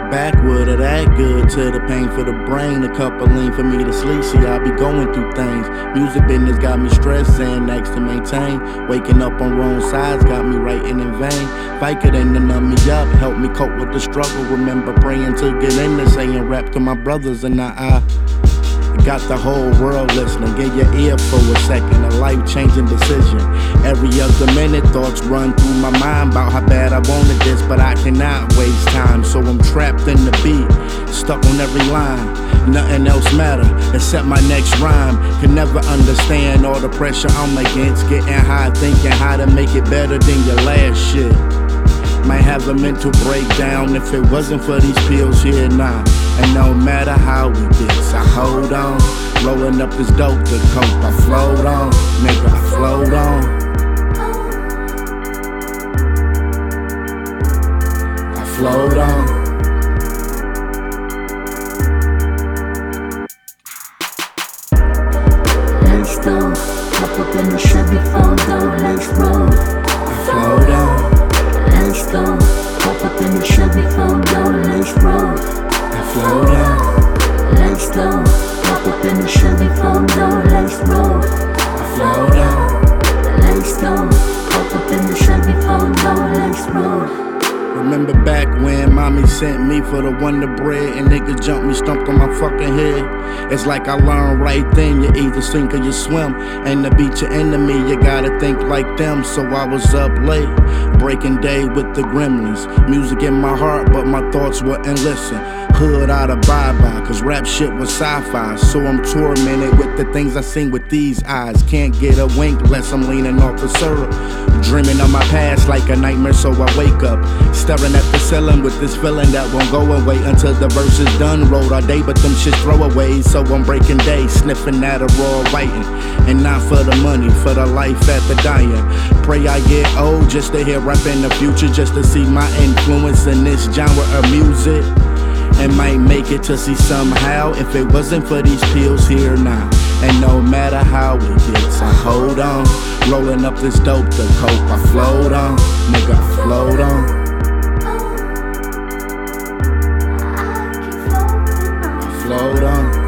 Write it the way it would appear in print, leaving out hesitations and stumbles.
Backwood or that good to the pain for the brain. A couple lean for me to sleep. See, I be going through things. Music business got me stressed and next to maintain. Waking up on wrong sides got me writing in vain. Vicodin to numb me up, help me cope with the struggle. Remember praying to get in there, saying rap to my brothers, and I got the whole world listening. Get your ear for a second, a life-changing decision. Every other minute, thoughts run through my mind about how bad I wanted this, but I cannot waste time. So I'm trapped in the beat, stuck on every line. Nothing else matter except my next rhyme. Can never understand all the pressure I'm against. Getting high, thinking how to make it better than your last shit. Might have a mental breakdown if it wasn't for these pills here now. And no matter how it gets, I hold on. Rolling up this dope to cope, I float on. Nigga, I float on. I float on. Let's go. Hop up in the Chevy Photo, let's roll. I float on. Let's go. Hop up in the Chevy Photo, let's roll. I float on. Let's go. Hop up in the Chevy Photo, let's roll. I float on. Let's go. Hop up in the Chevy Photo, let's roll. Remember back when mommy sent me for the Wonder Bread and nigga jumped me, stumped on my fucking head. It's like I learned right then, you either sink or you swim. And to beat your enemy, you gotta think like them. So I was up late, breaking day with the gremlins. Music in my heart, but my thoughts wouldn't listen. Hood out of bye-bye, cause rap shit was sci-fi. So I'm tormented with the things I seen with these eyes. Can't get a wink unless I'm leaning off the syrup. Dreaming of my past like a nightmare, so I wake up staring at the ceiling with this feeling that won't go away until the verse is done. Wrote all day, but them shit throwaways. So I'm breaking days, sniffing at a raw writing. And not for the money, for the life after dying. Pray I get old just to hear rap in the future, just to see my influence in this genre of music. And might make it to see somehow if it wasn't for these pills here now. And no matter how it gets, I hold on. Rolling up this dope to cope, I float on. Nigga, I float on. I float on.